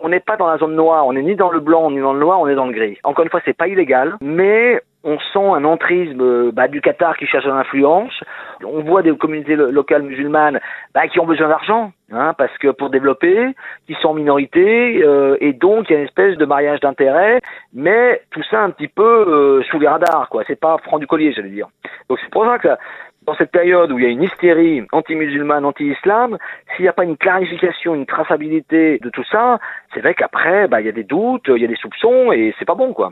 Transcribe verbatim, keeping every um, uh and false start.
on n'est pas dans la zone noire, on n'est ni dans le blanc ni dans le noir, on est dans le gris. Encore une fois, c'est pas illégal, mais on sent un entrisme bah, du Qatar qui cherche l'influence. On voit des communautés lo- locales musulmanes bah, qui ont besoin d'argent, hein, parce que pour développer, qui sont en minorité, euh, et donc il y a une espèce de mariage d'intérêt, mais tout ça un petit peu euh, sous les radars, quoi. C'est pas franc du collier, j'allais dire. Donc c'est pour ça que dans cette période où il y a une hystérie anti-musulmane, anti-islam, s'il n'y a pas une clarification, une traçabilité de tout ça, c'est vrai qu'après, bah, il y a des doutes, il y a des soupçons, et c'est pas bon, quoi.